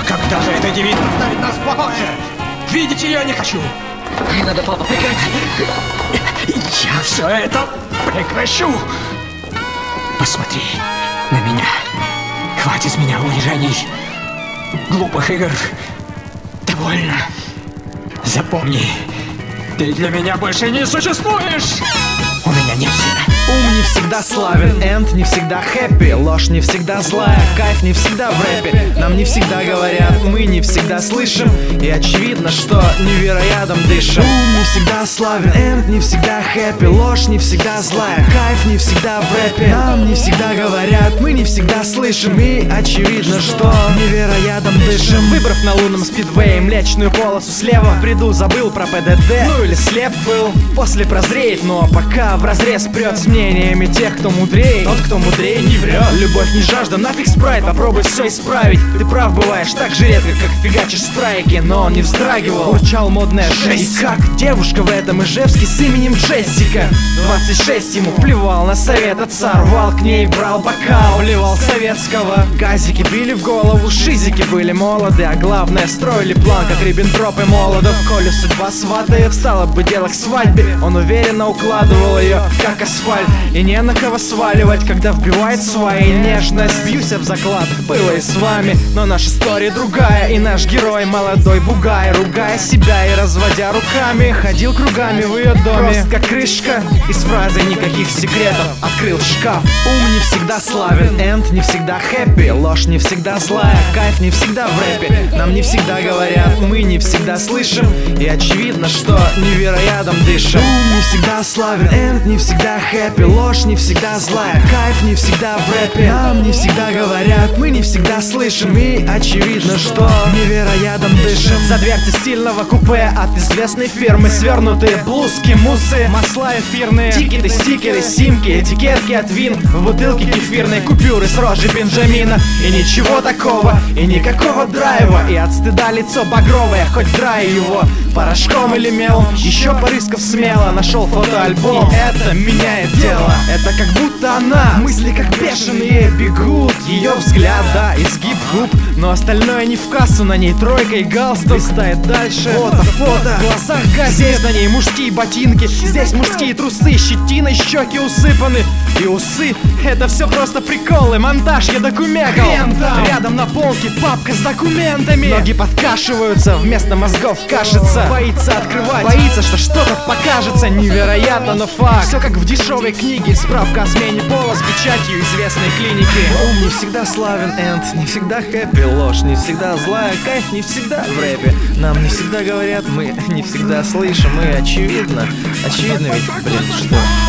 Когда же эта девица оставит нас в покое? Видеть ее не хочу. Не надо, папа, прекрати. Я все это прекращу. Посмотри на меня. Хватит с меня унижений, глупых игр. Довольно. Запомни, ты для меня больше не существуешь. У меня нет сына. Ум не всегда славен, энд не всегда хэппи, ложь не всегда злая, кайф не всегда в рэпе. Нам не всегда говорят, мы не всегда слышим, и очевидно, что невероятным дышим. Ум не всегда славен, энд не всегда хэппи, ложь не всегда злая, кайф не всегда в рэпе. Нам не всегда говорят, мы не всегда слышим, и очевидно, что невероятным дышим. Выбрав на лунном спидвее млечную полосу слева, в бреду забыл про ПДД, ну или слеп был. После прозреет, но пока вразрез прет с мнениями тех, кто мудрее. Тот, кто мудрее, не врет. Любовь не жажда, нафиг спрайт, попробуй все исправить. Ты прав бываешь так же редко, как фигачишь страйки. Но он не вздрагивал, урчал модная жесть. И как девушка в этом Ижевске с именем Джессика. 26 ему плевал на совет отца, рвал к ней, брал бокал, вливал советского. Газики били в голову, шизики были молоды, а главное строили план, как Риббентроп и Молодов. Коли судьба сватает, стало бы дело к свадьбе, он уверенно укладывал ее, как асфальт. И не на кого сваливать, когда вбивает свои нежность. Бьюсь об заклад, было и с вами, но наша история другая. И наш герой молодой бугай, ругая себя и разводя руками, ходил кругами в ее доме. Прост как крышка, и с фразой никаких секретов открыл шкаф. Ум не всегда славен, энд не всегда хэппи, ложь не всегда злая, кайф не всегда в рэпе. Нам не всегда говорят, мы не всегда слышим, и очевидно, что невероятным дышим. Ум не всегда славен, энд не всегда хэппи, ложь не всегда злая, кайф не всегда в рэпе. Нам не всегда говорят, мы не всегда слышим, и очевидно, что невероятным дышим. За дверцы стильного купе от известной фирмы свернутые блузки, мусы, масла эфирные, тикеты, стикеры, симки, этикетки от вин, в бутылке кефирной, купюры с рожей Бенджамина. И ничего такого, и никакого драйва, и от стыда лицо багровое, хоть драй его порошком или мелом. Еще порыскав смело, нашел фотоальбом, и это меняет дело. Это как будто она, мысли как бешеные бегут. Ее взгляд, да, изгиб губ, но остальное не в кассу. На ней тройка и галстук, листает дальше. Фото, в глазах газет. Здесь на ней мужские ботинки, здесь мужские трусы, щетиной щеки усыпаны. И усы, это все просто приколы, монтаж, я докумекал. Рядом на полке папка с документами. Ноги подкашиваются, вместо мозгов кашица. Боится открывать, боится, что что-то покажется. Невероятно, но факт. Все как в дешевой книге, справка о смене пола с печатью известной клиники. Ум не всегда славен, энд не всегда хэппи, ложь не всегда злая, кайф не всегда в рэпе. Нам не всегда говорят, мы не всегда слышим, и очевидно ведь, блин, что